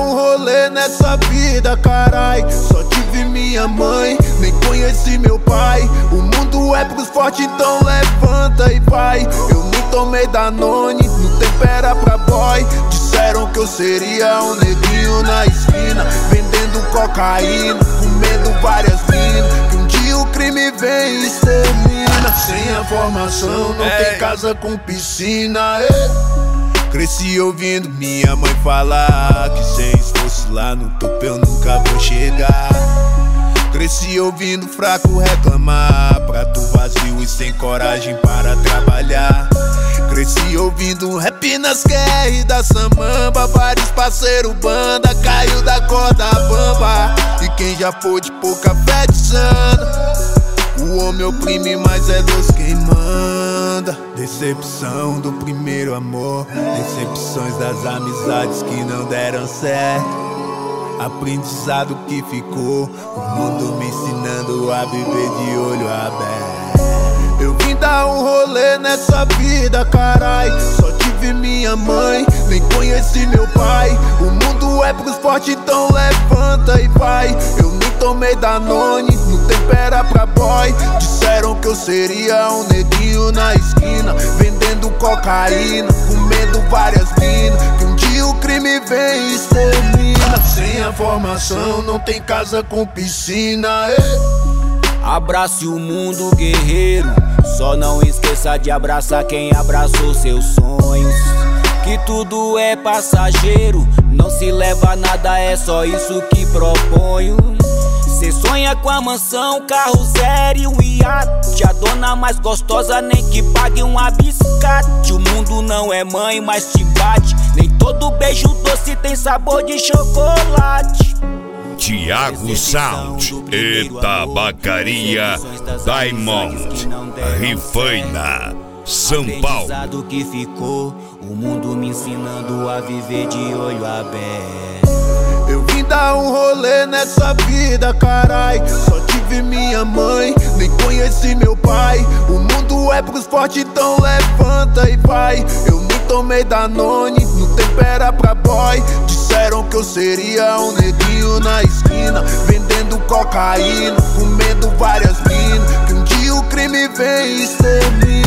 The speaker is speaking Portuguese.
um rolê nessa vida, carai. Só tive minha mãe, nem conheci meu pai. O mundo é pros fortes, então levanta e vai. Eu nem tomei Danone, não tempera pra boy. Disseram que eu seria um neguinho na esquina, vendendo cocaína, comendo várias minas. Que um dia o crime vem e extermina. Sem a formação, não tem casa com piscina. Cresci ouvindo minha mãe falar que sem esforço lá no topo eu nunca vou chegar. Cresci ouvindo fraco reclamar, prato vazio e sem coragem para trabalhar. Cresci ouvindo rap nas QR da Samamba, vários parceiro banda caiu da corda bamba. E quem já pôde pôr café de sana, o homem oprime, mas é Deus quem manda. Decepção do primeiro amor, decepções das amizades que não deram certo. Aprendizado que ficou, o mundo me ensinando a viver de olho aberto. Eu vim dar um rolê nessa vida, carai. Só tive minha mãe, nem conheci meu pai. O mundo é pros fortes, então levanta e vai. Eu nem tomei Danone, não tempera pra boy. Disseram que eu seria um neguinho na esquina, vendendo cocaína, comendo várias minas. Que um dia o crime vem e extermina. Sem a formação, não tem casa com piscina. Abrace o mundo, guerreiro. Só não esqueça de abraçar quem abraçou seus sonhos. Que tudo é passageiro, não se leva nada, é só isso que proponho. Cê sonha com a mansão, carro zero e um iate. A dona mais gostosa nem que pague um abiscate. O mundo não é mãe, mas te bate. Nem todo beijo doce tem sabor de chocolate. Thiago Sound e Tabacaria Diamond, Rifaina, São Paulo. Que ficou, o mundo me ensinando a viver de olho aberto. Eu vim dar um rolê nessa vida, carai. Só tive minha mãe, nem conheci meu pai. O mundo é pros fortes, então levanta e vai. Eu nem tomei Danone, não tempera pra boy. Disseram que eu seria um neguinho na esquina, vendendo cocaína, comendo várias minas. Que um dia o crime vem e extermina.